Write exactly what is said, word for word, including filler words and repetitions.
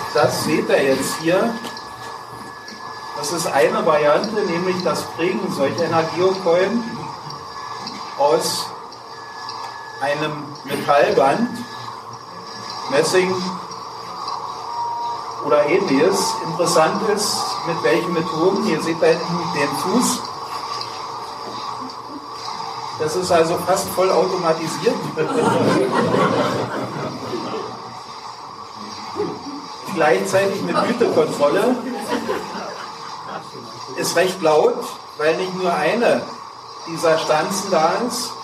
das seht ihr jetzt hier. Das ist eine Variante, nämlich das Prägen solch einer Geocoin aus einem Metallband, Messing oder ähnliches. Interessant ist, mit welchen Methoden. Hier seht ihr hinten den Fuß. Das ist also fast voll automatisiert. Gleichzeitig mit Gütekontrolle. Ist recht laut, weil nicht nur eine dieser Stanzen da ist,